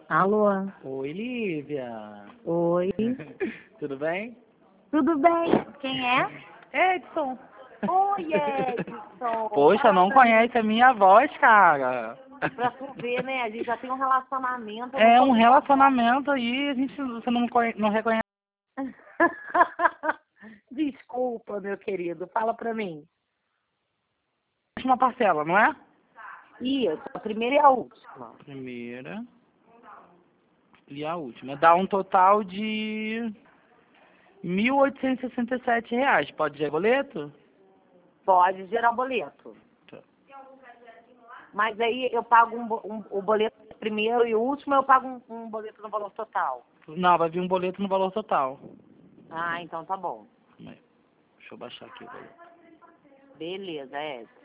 Alô? Oi, Lívia. Oi. Tudo bem? Tudo bem? Quem é? Edson. Oi, Edson. Poxa, não conhece a minha voz, cara. Pra tu ver, né? A gente já tem um relacionamento. eu É não um conheço. relacionamento aí, você não reconhece. Desculpa, meu querido. Fala pra mim. Uma parcela, não é? Isso, a primeira e a última. Primeira e a última. Dá um total de R$ 1.867. Pode ser boleto? Pode gerar boleto. Tá. Mas aí eu pago o boleto primeiro e o último, eu pago um boleto no valor total. Não, vai vir um boleto no valor total. Ah, então tá bom. Calma aí. Deixa eu baixar aqui o boleto. Beleza, Edson.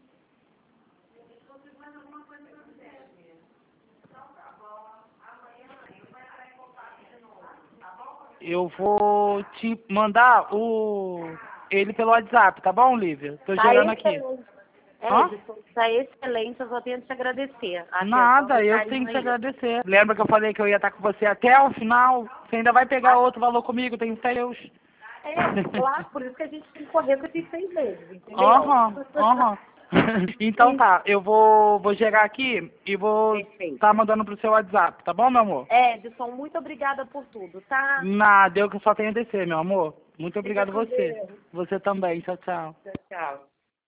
Eu vou te mandar ele pelo WhatsApp, tá bom, Lívia? Tô gerando aqui. Excelente. Hã? Edson, tá excelente, eu só tenho que te agradecer. A atenção Nada, e eu carinho tenho que te aí. agradecer. Lembra que eu falei que eu ia estar com você até o final? Você ainda vai pegar outro valor comigo, tem seus. Claro, por isso que a gente tem que correr com esses 6 meses, entendeu? Aham. Então tá, eu vou chegar aqui e vou Perfeito. estar mandando pro seu WhatsApp, tá bom, meu amor? Edson, muito obrigada por tudo, tá? Nada, eu que só tenho a descer, meu amor. Muito obrigado Fica com você. Deus. Você também, tchau, tchau. Tchau, tchau.